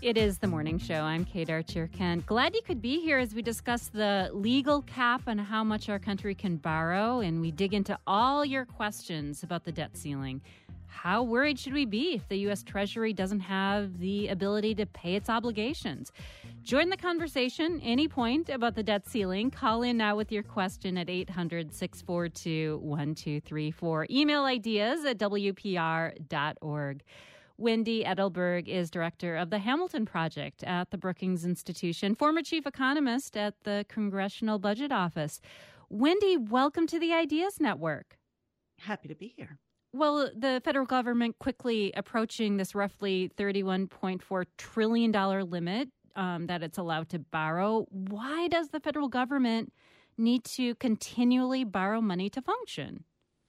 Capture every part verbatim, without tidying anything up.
It is the morning show. I'm Kate Archer-Kent. Glad you could be here as we discuss the legal cap on how much our country can borrow, and we dig into all your questions about the debt ceiling. How worried should we be if the U S. Treasury doesn't have the ability to pay its obligations? Join the conversation any point about the debt ceiling. Call in now with your question at eight hundred, six four two, one two three four. Email ideas at w p r dot org. Wendy Edelberg is director of the Hamilton Project at the Brookings Institution, former chief economist at the Congressional Budget Office. Wendy, welcome to the Ideas Network. Happy to be here. Well, the federal government quickly approaching this roughly thirty-one point four trillion dollars limit um, that it's allowed to borrow. Why does the federal government need to continually borrow money to function?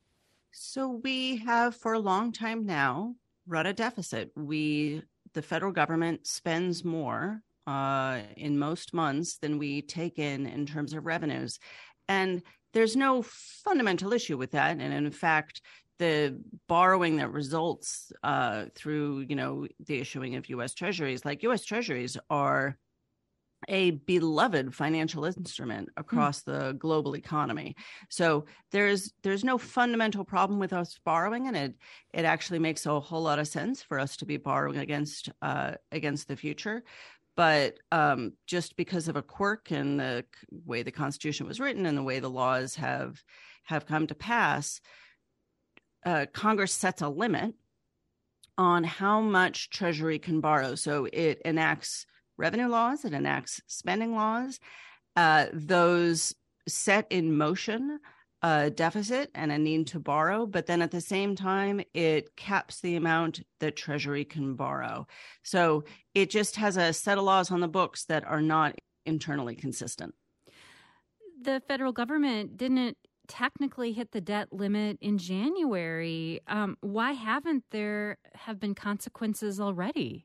So we have for a long time now run a deficit. We, the federal government spends more uh, in most months than we take in in terms of revenues. And there's no fundamental issue with that. And in fact, the borrowing that results uh, through, you know, the issuing of U S. Treasuries, like U S. Treasuries are a beloved financial instrument across mm. the global economy. So there's there's no fundamental problem with us borrowing, and it it actually makes a whole lot of sense for us to be borrowing against uh, against the future. But um, just because of a quirk in the way the Constitution was written and the way the laws have have come to pass, uh, Congress sets a limit on how much Treasury can borrow. So it enacts revenue laws, it enacts spending laws. Uh, those set in motion a deficit and a need to borrow, but then at the same time, it caps the amount that Treasury can borrow. So it just has a set of laws on the books that are not internally consistent. The federal government didn't technically hit the debt limit in January. Um, why haven't there have been consequences already?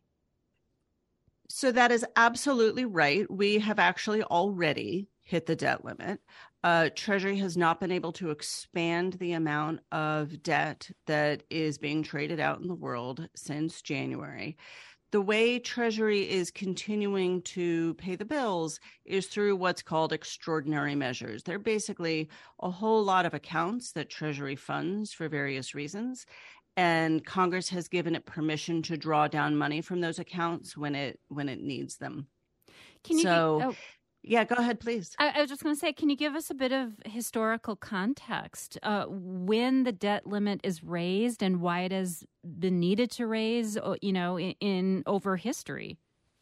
So that is absolutely right. We have actually already hit the debt limit. Uh, Treasury has not been able to expand the amount of debt that is being traded out in the world since January. The way Treasury is continuing to pay the bills is through what's called extraordinary measures. They're basically a whole lot of accounts that Treasury funds for various reasons. And Congress has given it permission to draw down money from those accounts when it when it needs them. Can you so, give, oh, yeah, go ahead, please. I, I was just going to say, can you give us a bit of historical context uh, when the debt limit is raised and why it has been needed to raise, you know, in, in over history?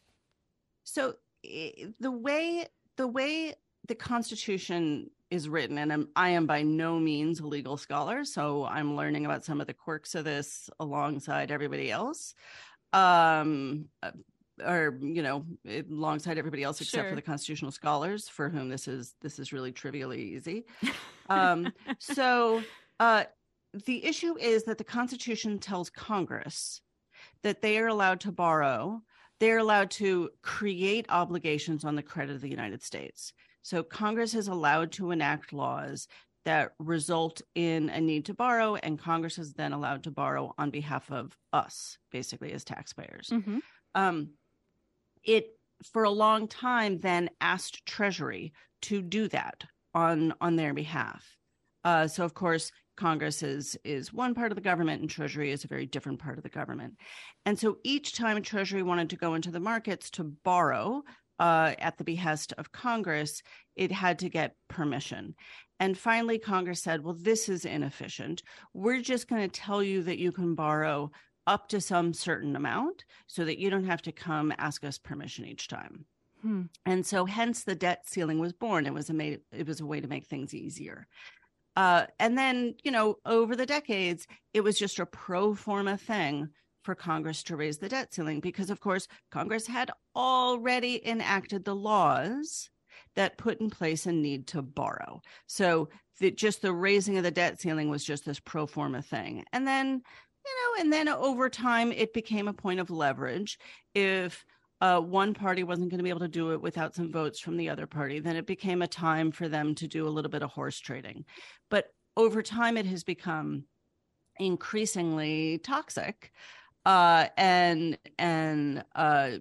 So the way the way the Constitution is written, and I'm, I am by no means a legal scholar, so I'm learning about some of the quirks of this alongside everybody else, um, or you know, alongside everybody else except sure. for the constitutional scholars, for whom this is this is really trivially easy. um, so uh, the issue is that the Constitution tells Congress that they are allowed to borrow. They're allowed to create obligations on the credit of the United States. So Congress is allowed to enact laws that result in a need to borrow, and Congress is then allowed to borrow on behalf of us, basically as taxpayers. Mm-hmm. Um, it, for a long time, then asked Treasury to do that on, on their behalf. Uh, so, of course, Congress is, is one part of the government and Treasury is a very different part of the government. And so each time Treasury wanted to go into the markets to borrow, Uh, at the behest of Congress, it had to get permission. And finally, Congress said, well, this is inefficient. We're just going to tell you that you can borrow up to some certain amount so that you don't have to come ask us permission each time. Hmm. And so hence the debt ceiling was born. It was a, made, it was a way to make things easier. Uh, and then, you know, over the decades, it was just a pro forma thing for Congress to raise the debt ceiling because, of course, Congress had already enacted the laws that put in place a need to borrow. So the, just the raising of the debt ceiling was just this pro forma thing. And then, you know, and then over time, it became a point of leverage. If uh, one party wasn't going to be able to do it without some votes from the other party, then it became a time for them to do a little bit of horse trading. But over time, it has become increasingly toxic. Uh, and and uh,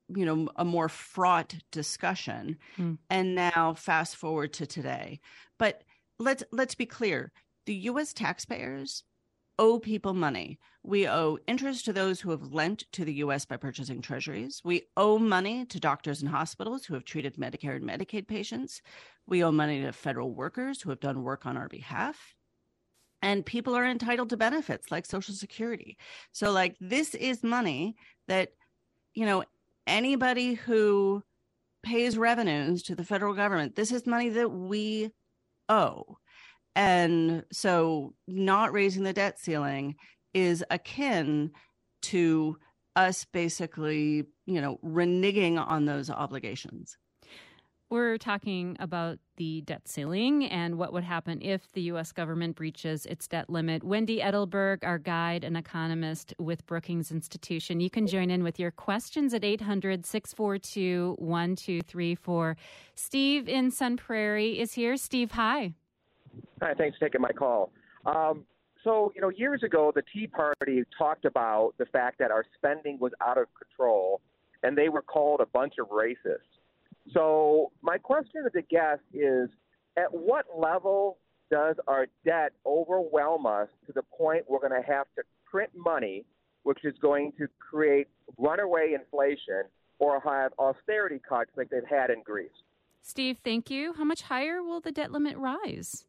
you know, a more fraught discussion. Mm. And now fast forward to today. But let's let's be clear. The U S taxpayers owe people money. We owe interest to those who have lent to the U S by purchasing treasuries. We owe money to doctors and hospitals who have treated Medicare and Medicaid patients. We owe money to federal workers who have done work on our behalf. And people are entitled to benefits like Social Security. So, like, this is money that, you know, anybody who pays revenues to the federal government, this is money that we owe. And so not raising the debt ceiling is akin to us basically, you know, reneging on those obligations. We're talking about the debt ceiling and what would happen if the U S government breaches its debt limit. Wendy Edelberg, our guide and economist with Brookings Institution. You can join in with your questions at eight hundred, six four two, one two three four. Steve in Sun Prairie is here. Steve, hi. Hi, thanks for taking my call. Um, so, you know, years ago, the Tea Party talked about the fact that our spending was out of control, and they were called a bunch of racists. So my question to the guest is, at what level does our debt overwhelm us to the point we're going to have to print money, which is going to create runaway inflation, or have austerity cuts like they've had in Greece? Steve, thank you. How much higher will the debt limit rise?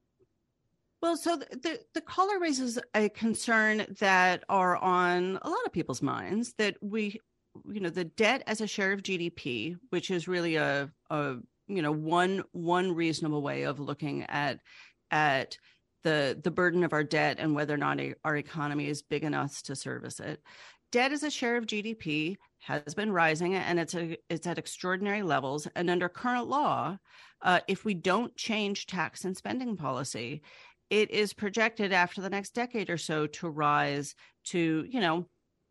Well, so the, the, the caller raises a concern that are on a lot of people's minds, that we, you know, the debt as a share of G D P, which is really a, a you know, one one reasonable way of looking at at the the burden of our debt and whether or not our economy is big enough to service it. Debt as a share of G D P has been rising, and it's a, it's at extraordinary levels. And under current law, uh, if we don't change tax and spending policy, it is projected after the next decade or so to rise to, you know,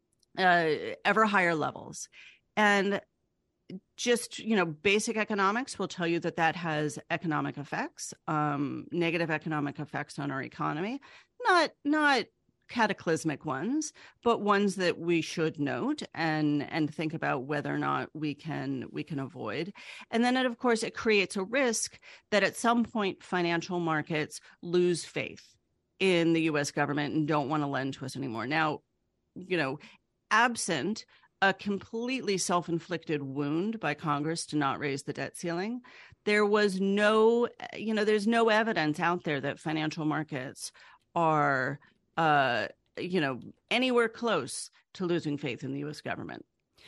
uh, ever higher levels. And just, you know, basic economics will tell you that that has economic effects, um, negative economic effects on our economy, not not cataclysmic ones, but ones that we should note and and think about whether or not we can we can avoid. And then, it, of course, it creates a risk that at some point financial markets lose faith in the U S government and don't want to lend to us anymore. Now, you know, absent a completely self-inflicted wound by Congress to not raise the debt ceiling, there was no, you know, there's no evidence out there that financial markets are Uh, you know, anywhere close to losing faith in the U S government.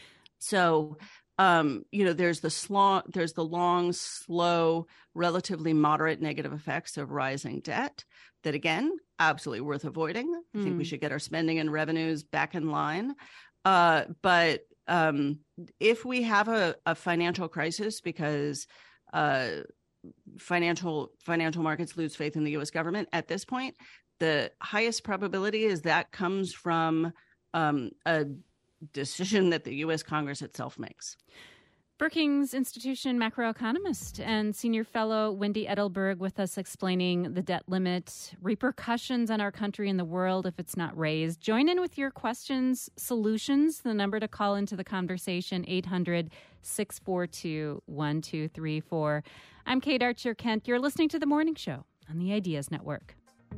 So, um, you know, there's the slow, there's the long, slow, relatively moderate negative effects of rising debt that, again, absolutely worth avoiding. I mm. think we should get our spending and revenues back in line. Uh, but um, if we have a, a financial crisis because uh, financial financial markets lose faith in the U S government at this point, the highest probability is that comes from um, a decision that the U S Congress itself makes. Brookings Institution macroeconomist and senior fellow Wendy Edelberg with us explaining the debt limit, repercussions on our country and the world if it's not raised. Join in with your questions, solutions. The number to call into the conversation, eight hundred, six four two, one two three four. I'm Kate Archer-Kent. You're listening to The Morning Show on the Ideas Network.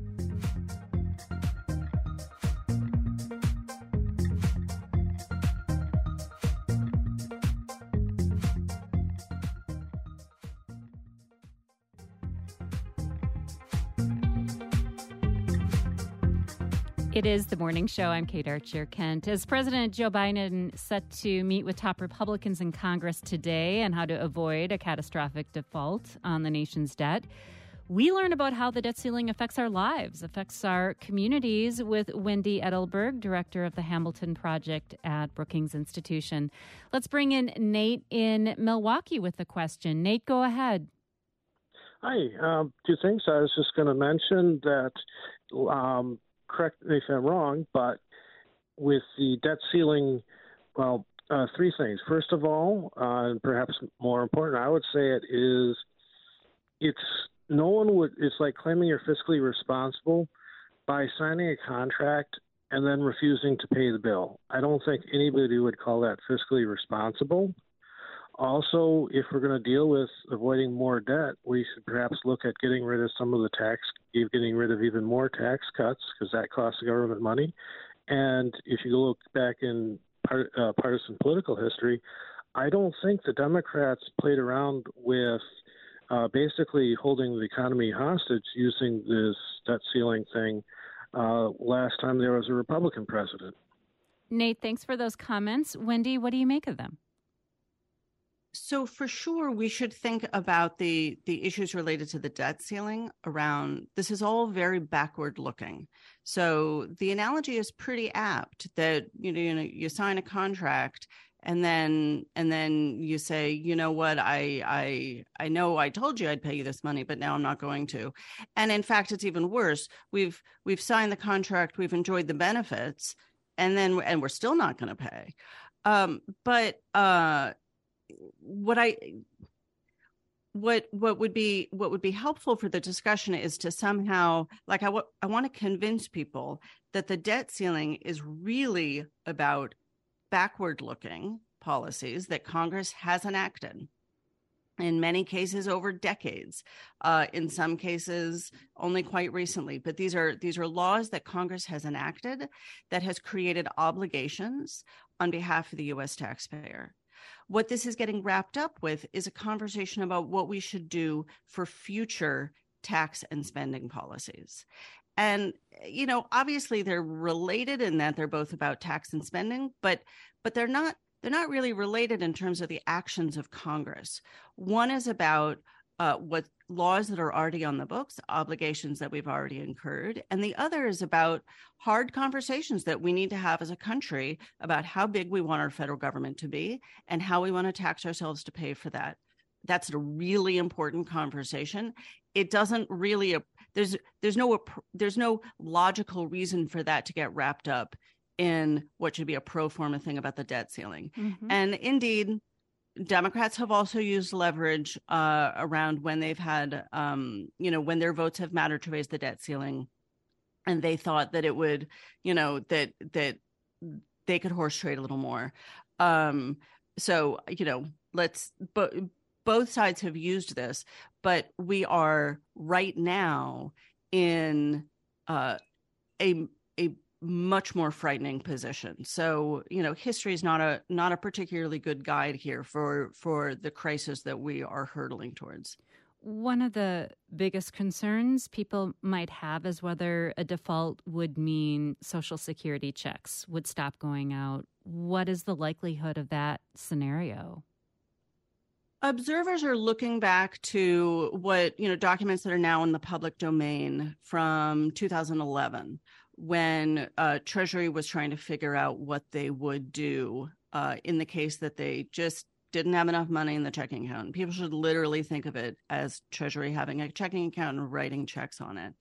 It is The Morning Show. I'm Kate Archer-Kent. As President Joe Biden set to meet with top Republicans in Congress today on how to avoid a catastrophic default on the nation's debt, we learn about how the debt ceiling affects our lives, affects our communities with Wendy Edelberg, director of the Hamilton Project at Brookings Institution. Let's bring in Nate in Milwaukee with a question. Nate, go ahead. Hi. Um, two things. I was just going to mention that, um, correct me if I'm wrong, but with the debt ceiling, well, uh, three things. First of all, uh, and perhaps more important, I would say it is, it's no one would, it's like claiming you're fiscally responsible by signing a contract and then refusing to pay the bill. I don't think anybody would call that fiscally responsible. Also, if we're going to deal with avoiding more debt, we should perhaps look at getting rid of some of the tax, getting rid of even more tax cuts, because that costs the government money. And if you look back in part, uh, partisan political history, I don't think the Democrats played around with uh, basically holding the economy hostage using this debt ceiling thing uh, last time there was a Republican president. Nate, thanks for those comments. Wendy, what do you make of them? So for sure, we should think about the the issues related to the debt ceiling around, this is all very backward looking. So the analogy is pretty apt that, you know, you know, you sign a contract and then and then you say, you know what, I I I know I told you I'd pay you this money, but now I'm not going to. And in fact, it's even worse. We've we've signed the contract, we've enjoyed the benefits, and then and we're still not going to pay. Um, but uh What I what what would be what would be helpful for the discussion is to somehow, like I, w- I want to convince people that the debt ceiling is really about backward looking policies that Congress has enacted, in many cases over decades, uh, in some cases only quite recently. But these are these are laws that Congress has enacted that has created obligations on behalf of the U S taxpayer. What this is getting wrapped up with is a conversation about what we should do for future tax and spending policies. And, you know, obviously they're related in that they're both about tax and spending, but but they're not they're not really related in terms of the actions of Congress. One is about uh, what laws that are already on the books, obligations that we've already incurred. And the other is about hard conversations that we need to have as a country about how big we want our federal government to be and how we want to tax ourselves to pay for that. That's a really important conversation. It doesn't really, there's there's no there's no logical reason for that to get wrapped up in what should be a pro forma thing about the debt ceiling. Mm-hmm. And indeed, Democrats have also used leverage uh, around when they've had, um, you know, when their votes have mattered to raise the debt ceiling, and they thought that it would, you know, that that they could horse trade a little more. Um, so, you know, let's, but both sides have used this, but we are right now in uh, a a much more frightening position. So, you know, history is not a not a particularly good guide here for for the crisis that we are hurtling towards. One of the biggest concerns people might have is whether a default would mean Social Security checks would stop going out. What is the likelihood of that scenario? Observers are looking back to what, you know, documents that are now in the public domain from two thousand eleven, when uh, Treasury was trying to figure out what they would do uh, in the case that they just didn't have enough money in the checking account. People should literally think of it as Treasury having a checking account and writing checks on it.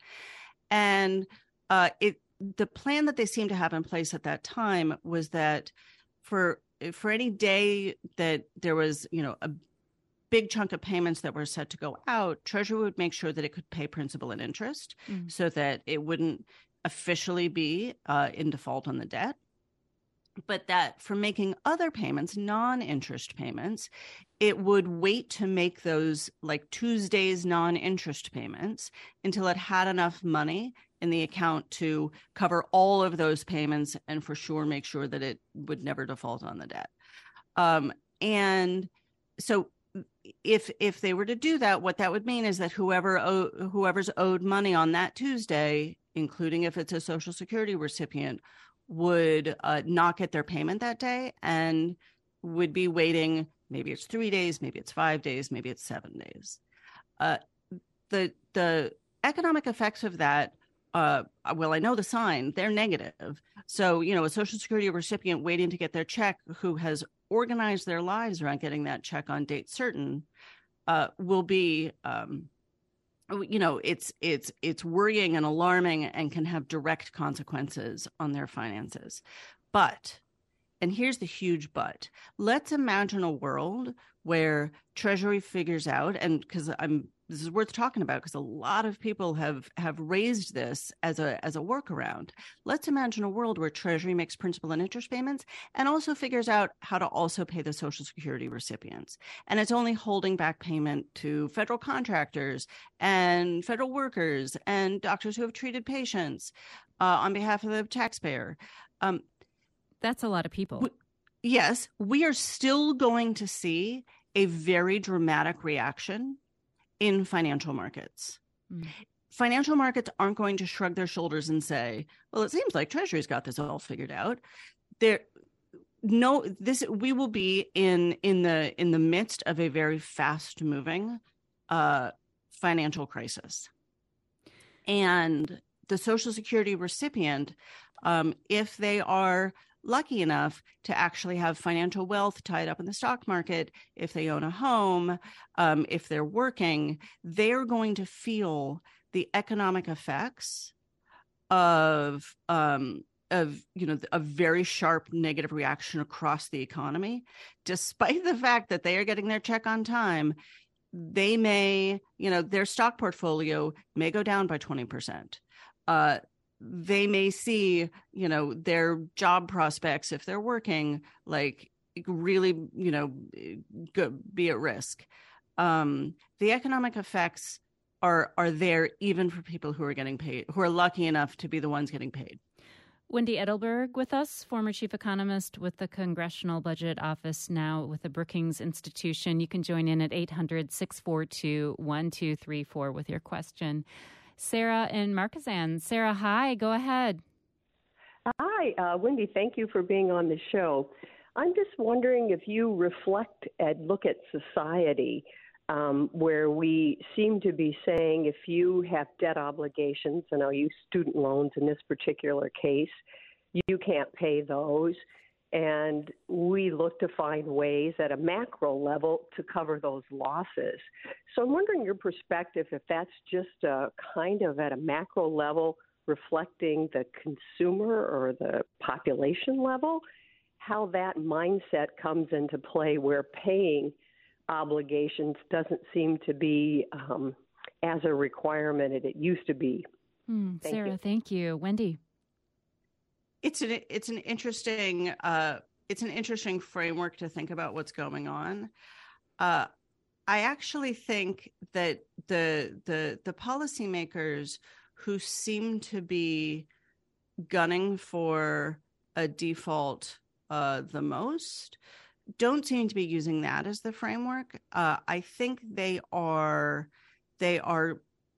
And uh, it the plan that they seemed to have in place at that time was that for for any day that there was, you know, a big chunk of payments that were set to go out, Treasury would make sure that it could pay principal and interest mm. so that it wouldn't officially be uh, in default on the debt, but that for making other payments, non-interest payments, it would wait to make those like Tuesday's non-interest payments until it had enough money in the account to cover all of those payments and for sure make sure that it would never default on the debt. Um, and so if if they were to do that, what that would mean is that whoever owe, whoever's owed money on that Tuesday, including if it's a Social Security recipient, would uh, not get their payment that day and would be waiting. Maybe it's three days, maybe it's five days, maybe it's seven days. Uh, the the economic effects of that, uh, well, I know the sign, they're negative. So, you know, a Social Security recipient waiting to get their check who has organized their lives around getting that check on date certain uh, will be um, you know, it's it's it's worrying and alarming and can have direct consequences on their finances. But, and here's the huge but, let's imagine a world where Treasury figures out, and because I'm this is worth talking about because a lot of people have have raised this as a as a workaround. Let's imagine a world where Treasury makes principal and interest payments and also figures out how to also pay the Social Security recipients. And it's only holding back payment to federal contractors and federal workers and doctors who have treated patients uh, on behalf of the taxpayer. Um, That's a lot of people. We, yes, we are still going to see a very dramatic reaction in financial markets. Mm. Financial markets aren't going to shrug their shoulders and say, well, it seems like Treasury's got this all figured out. There, no, this we will be in in the in the midst of a very fast moving uh, financial crisis. And the Social Security recipient, um, if they are lucky enough to actually have financial wealth tied up in the stock market, if they own a home, um, if they're working, they're going to feel the economic effects of, um, of you know, a very sharp negative reaction across the economy. Despite the fact that they are getting their check on time, they may, you know, their stock portfolio may go down by twenty percent. Uh, they may see, you know, their job prospects, if they're working, like really, you know, go, be at risk. Um, the economic effects are are there even for people who are getting paid, who are lucky enough to be the ones getting paid. Wendy Edelberg with us, former chief economist with the Congressional Budget Office, now with the Brookings Institution. You can join in at eight hundred, six four two, one two three four with your question. Sarah in Marquezan. Sarah, hi. Go ahead. Hi, uh, Wendy. Thank you for being on the show. I'm just wondering if you reflect and look at society um, where we seem to be saying if you have debt obligations, and I'll use student loans in this particular case, you can't pay those. And we look to find ways at a macro level to cover those losses. So I'm wondering your perspective, if that's just a kind of at a macro level reflecting the consumer or the population level, how that mindset comes into play where paying obligations doesn't seem to be um, as a requirement as it used to be. Hmm, thank Sarah, you. Thank you. Wendy. It's an it's an interesting uh, it's an interesting framework to think about what's going on. Uh, I actually think that the the the policymakers who seem to be gunning for a default uh, the most don't seem to be using that as the framework. Uh, I think they are they are.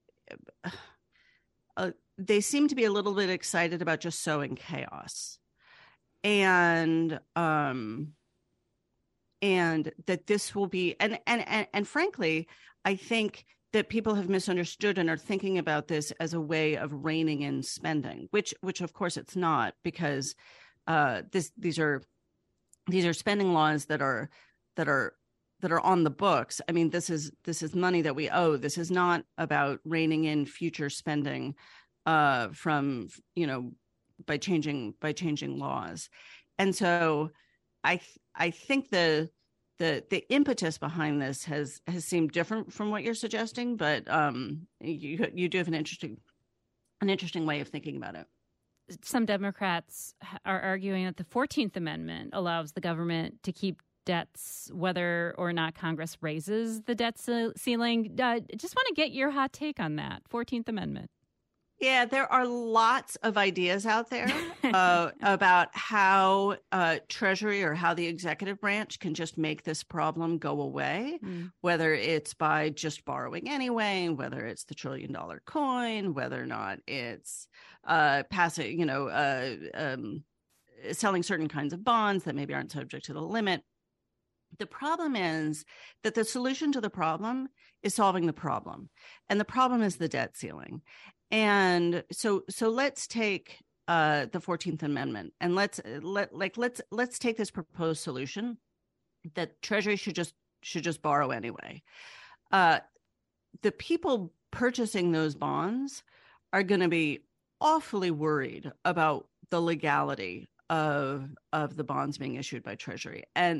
Uh, they seem to be a little bit excited about just sowing chaos, and um, and that this will be and and and, and frankly, I think that people have misunderstood and are thinking about this as a way of reining in spending, which which of course it's not, because uh, this these are these are spending laws that are that are that are on the books. I mean, this is this is money that we owe. This is not about reining in future spending uh, from, you know, by changing by changing laws. And so I I think the the the impetus behind this has has seemed different from what you're suggesting, but um, you you do have an interesting an interesting way of thinking about it. Some Democrats are arguing that the fourteenth Amendment allows the government to keep debts, whether or not Congress raises the debt ceiling. Uh, just want to get your hot take on that, fourteenth Amendment. Yeah, there are lots of ideas out there uh, about how uh, Treasury or how the executive branch can just make this problem go away, mm. whether it's by just borrowing anyway, whether it's the trillion dollar coin, whether or not it's uh, passing, you know, uh, um, selling certain kinds of bonds that maybe aren't subject to the limit. The problem is that the solution to the problem is solving the problem. And the problem is the debt ceiling. And so so let's take uh, the fourteenth Amendment and let's let like let's let's take this proposed solution that Treasury should just should just borrow anyway. Uh, the people purchasing those bonds are going to be awfully worried about the legality of of the bonds being issued by Treasury. And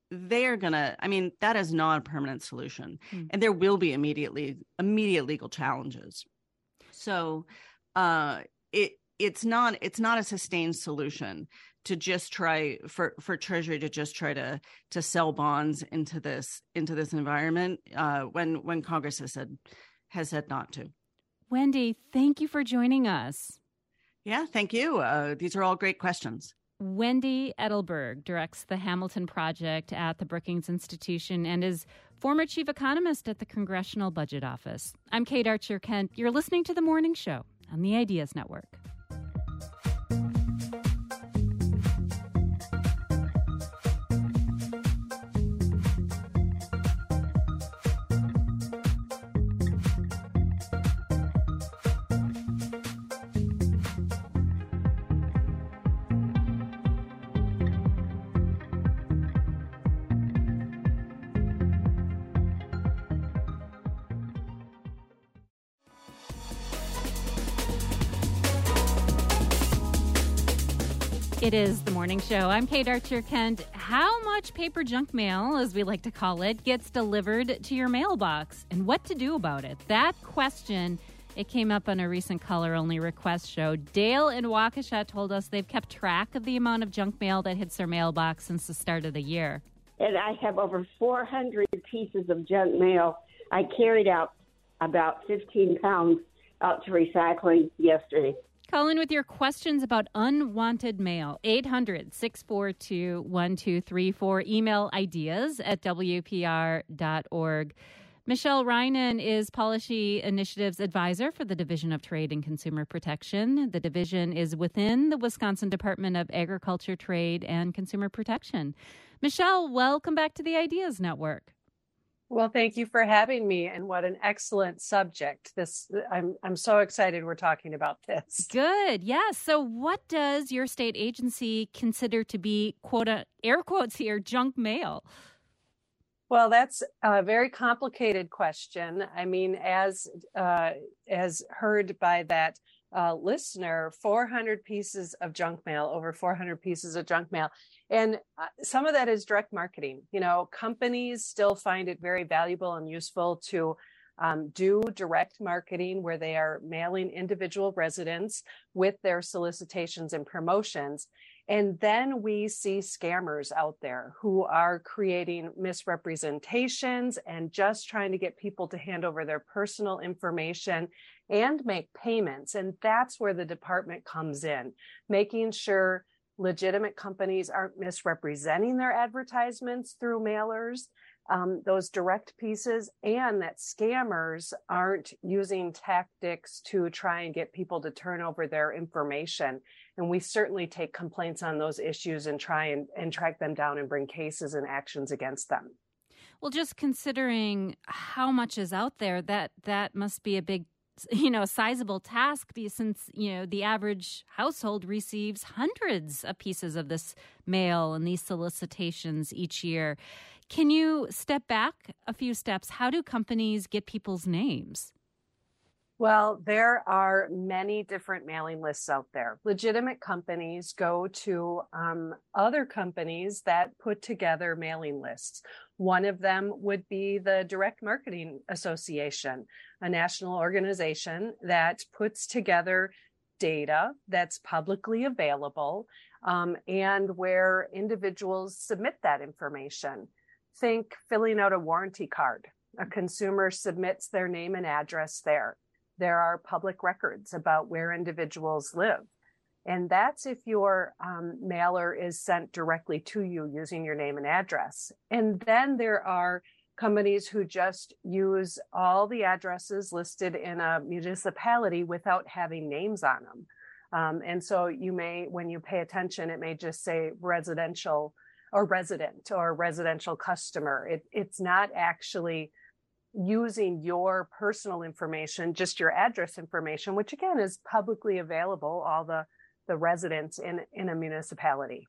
they're gonna, I mean, that is not a permanent solution. Hmm. And there will be immediately immediate legal challenges. So uh, it it's not it's not a sustained solution to just try for, for Treasury to just try to to sell bonds into this into this environment uh, when when Congress has said has said not to. Wendy, thank you for joining us. Yeah, thank you. Uh, these are all great questions. Wendy Edelberg directs the Hamilton Project at the Brookings Institution and is former chief economist at the Congressional Budget Office. I'm Kate Archer-Kent. You're listening to The Morning Show on the Ideas Network. It is The Morning Show. I'm Kate Archer-Kent. How much paper junk mail, as we like to call it, gets delivered to your mailbox, and what to do about it? That question, it came up on a recent caller-only request show. Dale in Waukesha told us they've kept track of the amount of junk mail that hits their mailbox since the start of the year. And I have over four hundred pieces of junk mail. I carried out about fifteen pounds out to recycling yesterday. Call in with your questions about unwanted mail. eight hundred, six four two, one two three four. Email ideas at W P R dot org. Michelle Reinen is Policy Initiatives Advisor for the Division of Trade and Consumer Protection. The division is within the Wisconsin Department of Agriculture, Trade, and Consumer Protection. Michelle, welcome back to the Ideas Network. Well, thank you for having me, and what an excellent subject. This I'm I'm so excited we're talking about this. Good. Yes. So what does your state agency consider to be, quote, air quotes here, junk mail? Well, that's a very complicated question. I mean, as uh, as heard by that uh, listener, four hundred pieces of junk mail, over four hundred pieces of junk mail. And uh, some of that is direct marketing. You know, companies still find it very valuable and useful to um, do direct marketing where they are mailing individual residents with their solicitations and promotions. And then we see scammers out there who are creating misrepresentations and just trying to get people to hand over their personal information and make payments. And that's where the department comes in, making sure legitimate companies aren't misrepresenting their advertisements through mailers, um, those direct pieces, and that scammers aren't using tactics to try and get people to turn over their information. And we certainly take complaints on those issues and try and, and track them down and bring cases and actions against them. Well, just considering how much is out there, that that must be a big, you know, sizable task, since, you know, the average household receives hundreds of pieces of this mail and these solicitations each year. Can you step back a few steps? How do companies get people's names? Well, there are many different mailing lists out there. Legitimate companies go to um, other companies that put together mailing lists. One of them would be the Direct Marketing Association, a national organization that puts together data that's publicly available um, and where individuals submit that information. Think filling out a warranty card. A consumer submits their name and address there. There are public records about where individuals live. And that's if your um, mailer is sent directly to you using your name and address. And then there are companies who just use all the addresses listed in a municipality without having names on them. Um, and so you may, when you pay attention, it may just say residential or resident or residential customer. It, it's not actually using your personal information, just your address information, which again is publicly available, all the, the residents in, in a municipality.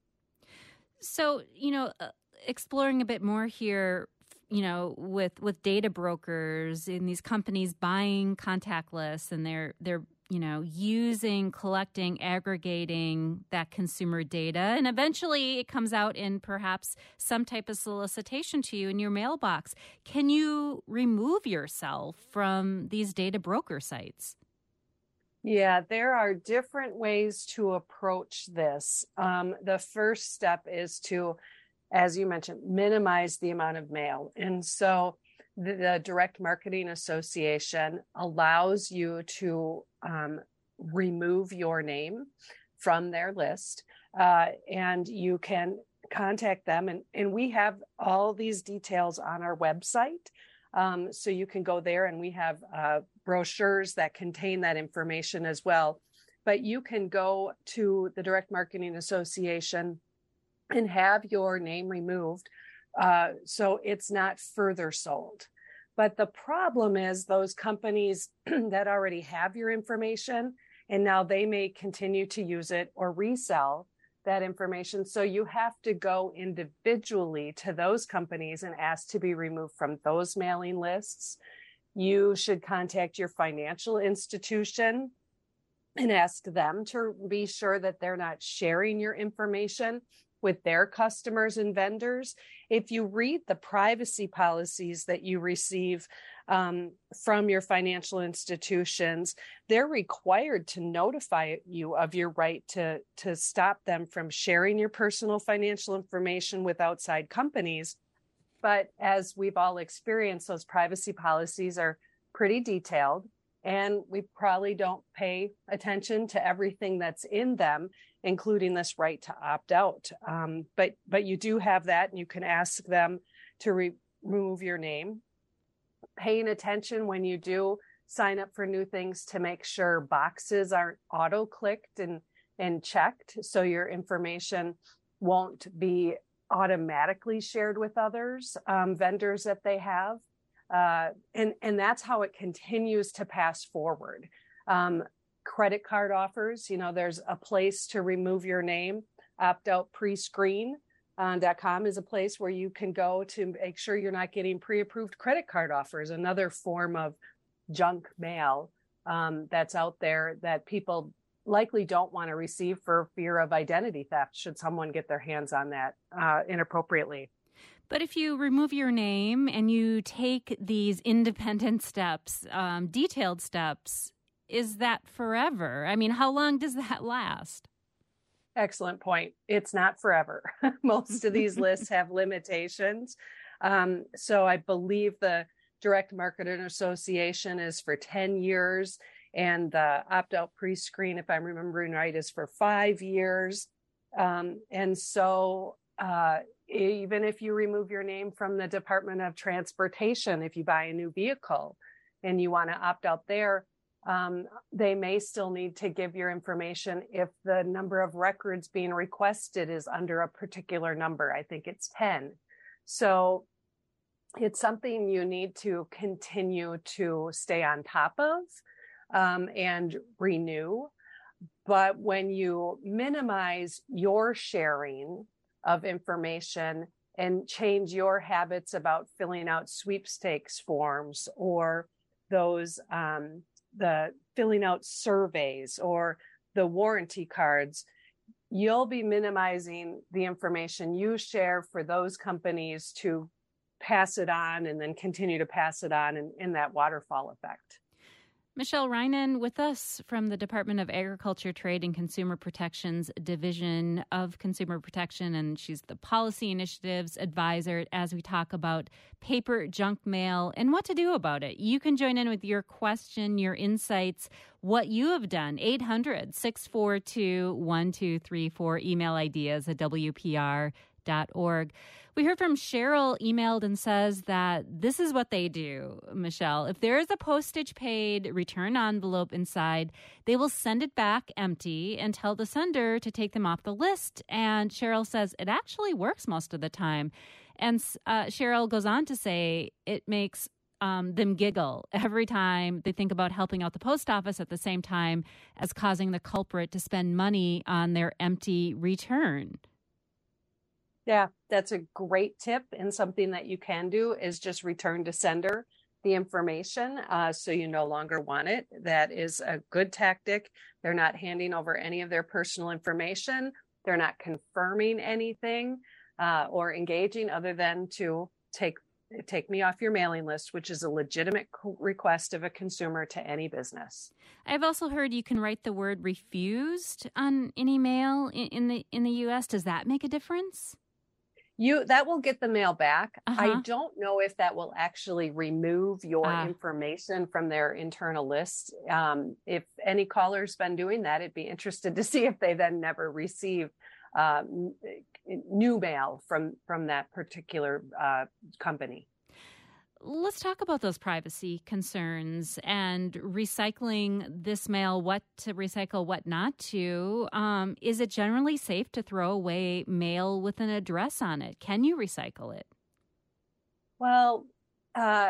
So, you know, uh, exploring a bit more here, you know, with, with data brokers in these companies buying contact lists, and they're they're you know, using, collecting, aggregating that consumer data. And eventually it comes out in perhaps some type of solicitation to you in your mailbox. Can you remove yourself from these data broker sites? Yeah, there are different ways to approach this. Um, the first step is to, as you mentioned, minimize the amount of mail. And so the, the Direct Marketing Association allows you to um, remove your name from their list, uh, and you can contact them. And, and we have all these details on our website. Um, so you can go there, and we have uh, brochures that contain that information as well. But you can go to the Direct Marketing Association and have your name removed, uh, so it's not further sold. But the problem is those companies that already have your information, and now they may continue to use it or resell that information. So you have to go individually to those companies and ask to be removed from those mailing lists. You should contact your financial institution and ask them to be sure that they're not sharing your information with their customers and vendors. If you read the privacy policies that you receive um, from your financial institutions, they're required to notify you of your right to, to stop them from sharing your personal financial information with outside companies. But as we've all experienced, those privacy policies are pretty detailed, and we probably don't pay attention to everything that's in them, including this right to opt out. Um, but but you do have that, and you can ask them to re- remove your name. Paying attention when you do sign up for new things to make sure boxes aren't auto-clicked and, and checked, so your information won't be automatically shared with others, um, vendors that they have. Uh, and, and that's how it continues to pass forward. Um, credit card offers, you know, there's a place to remove your name. Opt out pre-screen dot com is a place where you can go to make sure you're not getting pre-approved credit card offers, another form of junk mail um, that's out there that people likely don't want to receive for fear of identity theft should someone get their hands on that uh, inappropriately. But if you remove your name and you take these independent steps, um, detailed steps, is that forever? I mean, how long does that last? Excellent point. It's not forever. Most of these lists have limitations. Um, so I believe the Direct Marketing Association is for ten years, and the opt-out pre-screen, if I'm remembering right, is for five years. Um, and so uh, even if you remove your name from the Department of Transportation, if you buy a new vehicle and you want to opt out there, Um, they may still need to give your information if the number of records being requested is under a particular number. I think it's ten. So it's something you need to continue to stay on top of um, and renew. But when you minimize your sharing of information and change your habits about filling out sweepstakes forms or those um, the filling out surveys or the warranty cards, you'll be minimizing the information you share for those companies to pass it on and then continue to pass it on in, in that waterfall effect. Michelle Reinen with us from the Department of Agriculture, Trade, and Consumer Protection's Division of Consumer Protection, and she's the Policy Initiatives Advisor as we talk about paper junk mail and what to do about it. You can join in with your question, your insights, what you have done. eight hundred, six four two, one two three four, email ideas at W P R dot org. We heard from Cheryl emailed and says that this is what they do, Michelle. If there is a postage paid return envelope inside, they will send it back empty and tell the sender to take them off the list. And Cheryl says it actually works most of the time. And uh, Cheryl goes on to say it makes um, them giggle every time they think about helping out the post office at the same time as causing the culprit to spend money on their empty return. Yeah, that's a great tip, and something that you can do is just return to sender the information, uh, so you no longer want it. That is a good tactic. They're not handing over any of their personal information. They're not confirming anything uh, or engaging other than to take take me off your mailing list, which is a legitimate request of a consumer to any business. I've also heard you can write the word refused on any mail in, in the in the U S. Does that make a difference? You that will get the mail back. Uh-huh. I don't know if that will actually remove your Ah. information from their internal list. Um, if any caller's been doing that, I'd be interested to see if they then never receive uh, new mail from from that particular uh, company. Let's talk about those privacy concerns and recycling this mail, what to recycle, what not to. Um, is it generally safe to throw away mail with an address on it? Can you recycle it? Well, uh,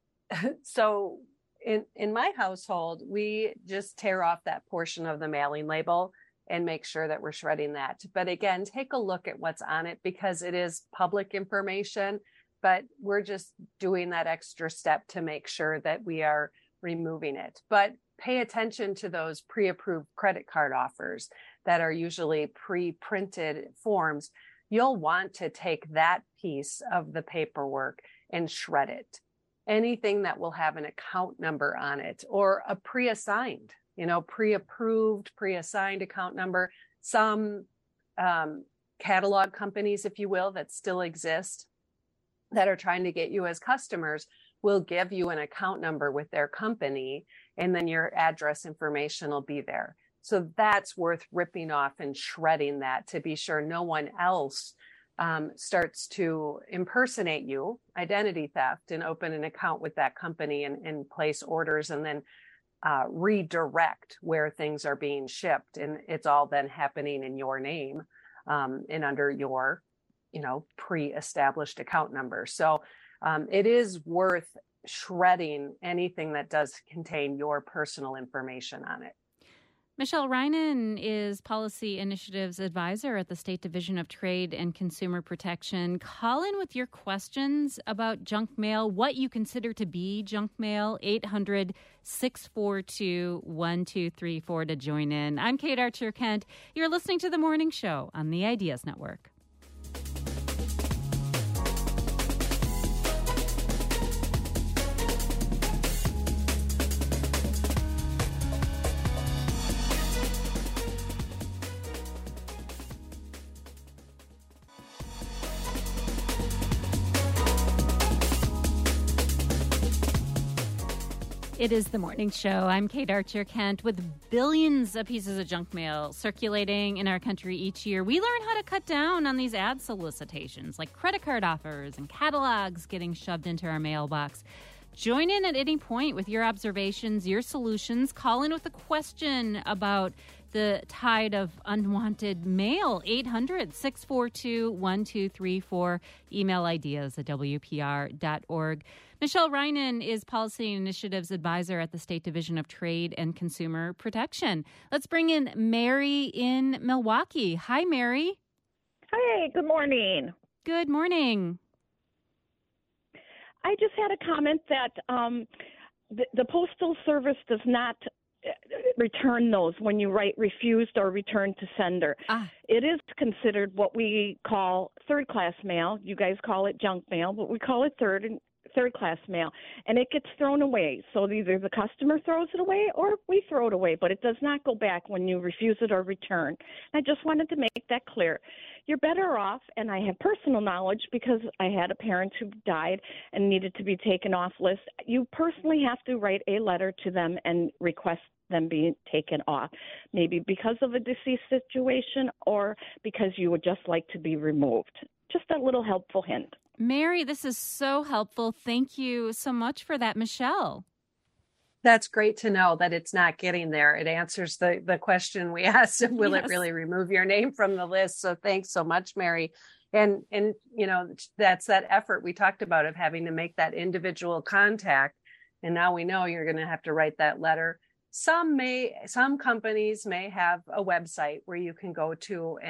so in in my household, we just tear off that portion of the mailing label and make sure that we're shredding that. But again, take a look at what's on it because it is public information. But we're just doing that extra step to make sure that we are removing it. But pay attention to those pre-approved credit card offers that are usually pre-printed forms. You'll want to take that piece of the paperwork and shred it. Anything that will have an account number on it or a pre-assigned, you know, pre-approved, pre-assigned account number. Some um, catalog companies, if you will, that still exist, that are trying to get you as customers will give you an account number with their company, and then your address information will be there. So that's worth ripping off and shredding that to be sure no one else um, starts to impersonate you, identity theft, and open an account with that company and, and place orders and then uh, redirect where things are being shipped. And it's all then happening in your name um, and under your you know, pre-established account number. So um, it is worth shredding anything that does contain your personal information on it. Michelle Reinen is Policy Initiatives Advisor at the State Division of Trade and Consumer Protection. Call in with your questions about junk mail, what you consider to be junk mail, eight hundred, six four two, one two three four to join in. I'm Kate Archer Kent. You're listening to The Morning Show on the Ideas Network. It is The Morning Show. I'm Kate Archer Kent. With billions of pieces of junk mail circulating in our country each year, we learn how to cut down on these ad solicitations, like credit card offers and catalogs getting shoved into our mailbox. Join in at any point with your observations, your solutions. Call in with a question about the tide of unwanted mail. eight hundred, six four two, one two three four. Email ideas at W P R dot org. Michelle Reinen is Policy Initiatives Advisor at the State Division of Trade and Consumer Protection. Let's bring in Mary in Milwaukee. Hi, Mary. Hi, good morning. Good morning. I just had a comment that um, the, the Postal Service does not return those when you write refused or returned to sender. Ah. It is considered what we call third-class mail. You guys call it junk mail, but we call it third and third class mail, and it gets thrown away. So either the customer throws it away or we throw it away, but it does not go back when you refuse it or return. I just wanted to make that clear. You're better off, and I have personal knowledge because I had a parent who died and needed to be taken off list. You personally have to write a letter to them and request them being taken off, maybe because of a deceased situation or because you would just like to be removed. Just a little helpful hint. Mary, this is so helpful. Thank you so much for that, Michelle. That's great to know that it's not getting there. It answers the, the question we asked, will yes. it really remove your name from the list? So thanks so much, Mary. And, and, you know, that's that effort we talked about of having to make that individual contact. And now we know you're going to have to write that letter. Some may, some companies may have a website where you can go to and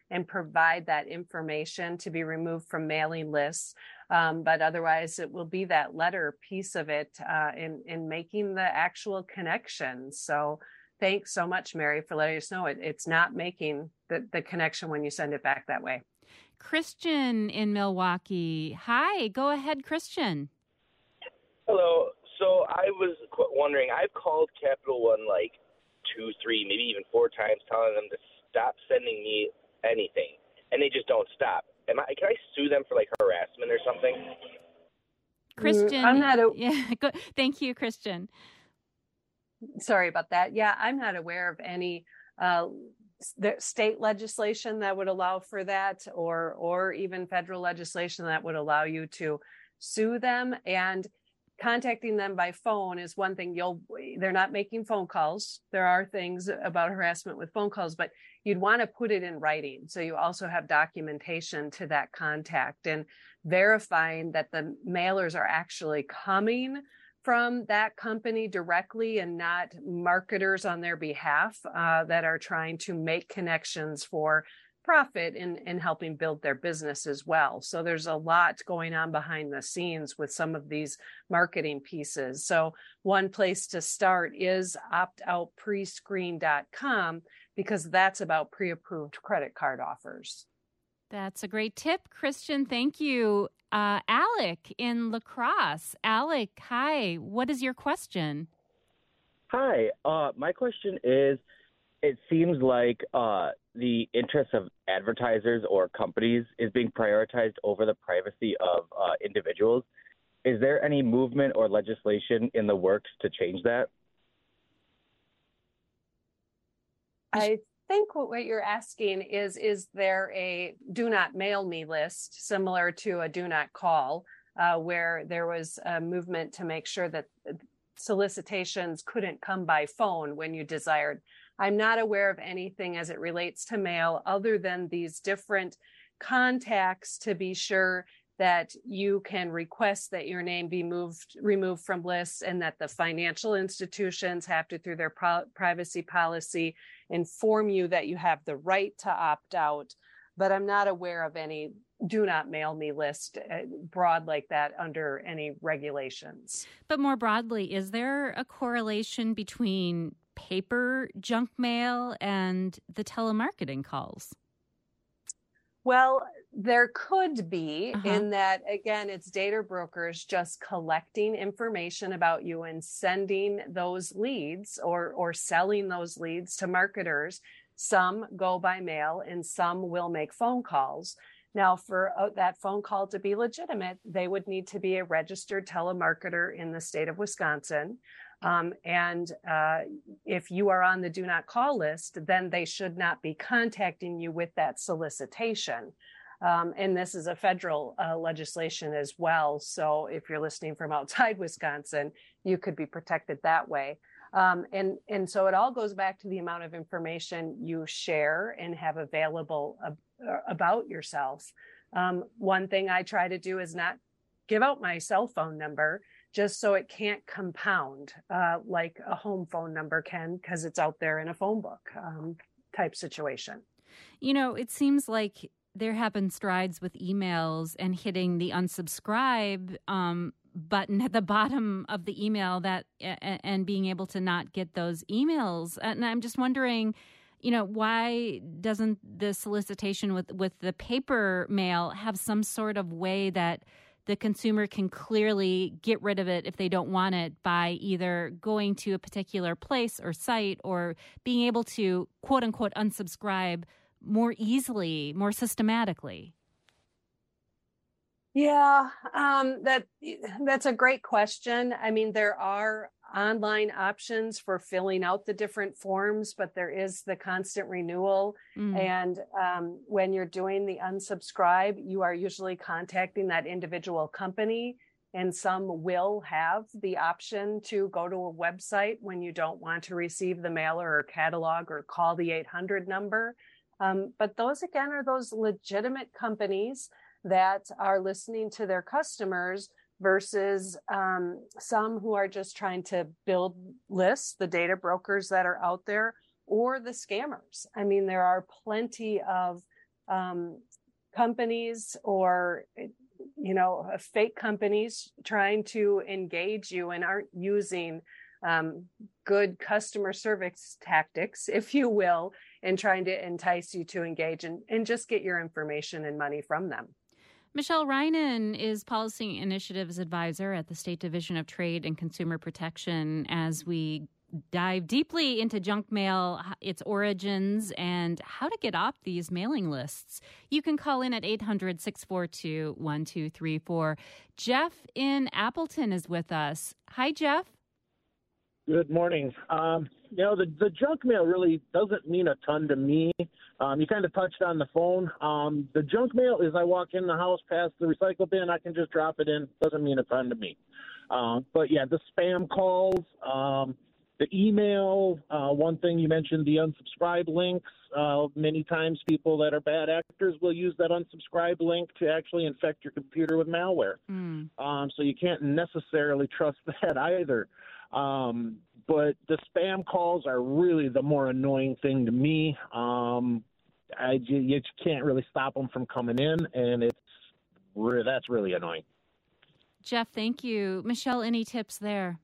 and provide that information to be removed from mailing lists. Um, but otherwise, it will be that letter piece of it uh, in, in making the actual connection. So thanks so much, Mary, for letting us know it, it's not making the, the connection when you send it back that way. Christian in Milwaukee. Hi, go ahead, Christian. Hello. So I was wondering, I've called Capital One like two, three, maybe even four times telling them to stop sending me anything, and they just don't stop. Am I, can I sue them for like harassment or something? Christian, I'm not a- yeah, go, thank you, Christian. Sorry about that. Yeah, I'm not aware of any uh, the state legislation that would allow for that, or or even federal legislation that would allow you to sue them. And contacting them by phone is one thing. You'll they're not making phone calls. There are things about harassment with phone calls, but you'd want to put it in writing. So you also have documentation to that contact and verifying that the mailers are actually coming from that company directly and not marketers on their behalf uh, that are trying to make connections for profit in, in helping build their business as well. So there's a lot going on behind the scenes with some of these marketing pieces. So one place to start is opt out prescreen dot com, because that's about pre-approved credit card offers. That's a great tip, Christian. Thank you. Uh, Alec in La Crosse. Alec, hi. What is your question? Hi. Uh, my question is, it seems like uh, the interests of advertisers or companies is being prioritized over the privacy of uh, individuals. Is there any movement or legislation in the works to change that? I think what you're asking is, is there a do not mail me list similar to a do not call, uh, where there was a movement to make sure that solicitations couldn't come by phone when you desired? I'm not aware of anything as it relates to mail other than these different contacts to be sure that you can request that your name be moved, removed from lists, and that the financial institutions have to, through their pro- privacy policy, inform you that you have the right to opt out. But I'm not aware of any do not mail me list uh, broad like that under any regulations. But more broadly, is there a correlation between paper junk mail and the telemarketing calls? Well, there could be, uh-huh. in that, again, it's data brokers just collecting information about you and sending those leads or, or selling those leads to marketers. Some go by mail and some will make phone calls. Now, for uh, that phone call to be legitimate, they would need to be a registered telemarketer in the state of Wisconsin. Um, and uh, if you are on the do not call list, then they should not be contacting you with that solicitation. Um, and this is a federal uh, legislation as well. So if you're listening from outside Wisconsin, you could be protected that way. Um, and, and so it all goes back to the amount of information you share and have available ab- about yourself. Um, one thing I try to do is not give out my cell phone number, just so it can't compound uh, like a home phone number can, because it's out there in a phone book um, type situation. You know, it seems like there have been strides with emails and hitting the unsubscribe um, button at the bottom of the email that and, and being able to not get those emails. And I'm just wondering, you know, why doesn't the solicitation with, with the paper mail have some sort of way that the consumer can clearly get rid of it if they don't want it by either going to a particular place or site or being able to, quote unquote, unsubscribe more easily, more systematically? Yeah, um, that that's a great question. I mean, there are online options for filling out the different forms, but there is the constant renewal. Mm. And um, when you're doing the unsubscribe, you are usually contacting that individual company, and some will have the option to go to a website when you don't want to receive the mailer or catalog or call the eight hundred number. Um, but those, again, are those legitimate companies that are listening to their customers versus um, some who are just trying to build lists, the data brokers that are out there, or the scammers. I mean, there are plenty of um, companies or, you know, fake companies trying to engage you and aren't using um, good customer service tactics, if you will, and trying to entice you to engage and, and just get your information and money from them. Michelle Reinen is Policy Initiatives Advisor at the State Division of Trade and Consumer Protection as we dive deeply into junk mail, its origins, and how to get off these mailing lists. You can call in at eight hundred, six four two, one two three four. Jeff in Appleton is with us. Hi, Jeff. Good morning. Um, you know, the, the junk mail really doesn't mean a ton to me. Um, you kind of touched on the phone. Um, the junk mail is I walk in the house past the recycle bin, I can just drop it in. Doesn't mean a ton to me. Um, but, yeah, the spam calls, um, the email, uh, one thing you mentioned, the unsubscribe links. Uh, many times people that are bad actors will use that unsubscribe link to actually infect your computer with malware. Mm. Um, so you can't necessarily trust that either. Um, but the spam calls are really the more annoying thing to me. Um, I, you, you can't really stop them from coming in, and it's that's really annoying. Jeff, thank you. Michelle, any tips there?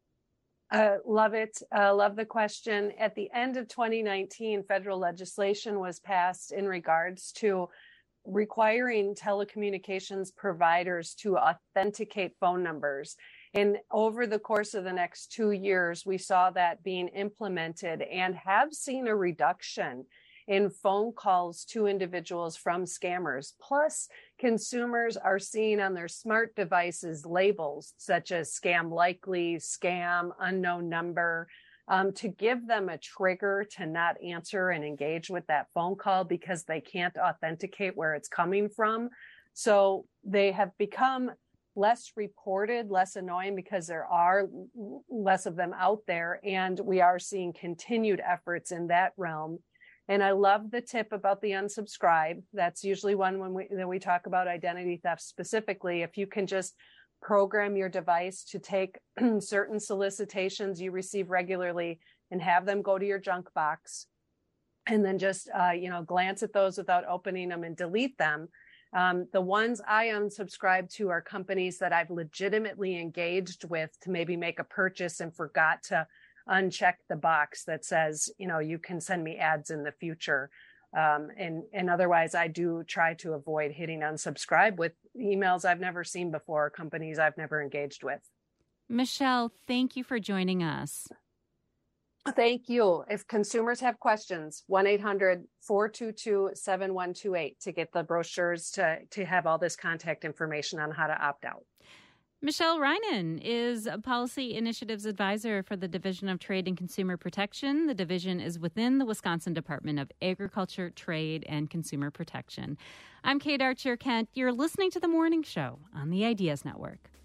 Uh, love it. Uh, love the question. At the end of twenty nineteen, federal legislation was passed in regards to requiring telecommunications providers to authenticate phone numbers. And over the course of the next two years, we saw that being implemented and have seen a reduction in phone calls to individuals from scammers. Plus, consumers are seeing on their smart devices labels such as scam likely, scam, unknown number, um, to give them a trigger to not answer and engage with that phone call because they can't authenticate where it's coming from. So they have become less reported, less annoying because there are less of them out there. And we are seeing continued efforts in that realm. And I love the tip about the unsubscribe. That's usually one when we, when we talk about identity theft specifically. If you can just program your device to take certain solicitations you receive regularly and have them go to your junk box, and then just, uh, you know, glance at those without opening them and delete them. Um, the ones I unsubscribe to are companies that I've legitimately engaged with to maybe make a purchase and forgot to uncheck the box that says, you know, you can send me ads in the future. Um, and, and otherwise, I do try to avoid hitting unsubscribe with emails I've never seen before, companies I've never engaged with. Michelle, thank you for joining us. Thank you. If consumers have questions, one eight hundred, four two two, seven one two eight to get the brochures to, to have all this contact information on how to opt out. Michelle Reinen is a Policy Initiatives Advisor for the Division of Trade and Consumer Protection. The division is within the Wisconsin Department of Agriculture, Trade, and Consumer Protection. I'm Kate Archer Kent. You're listening to The Morning Show on the Ideas Network.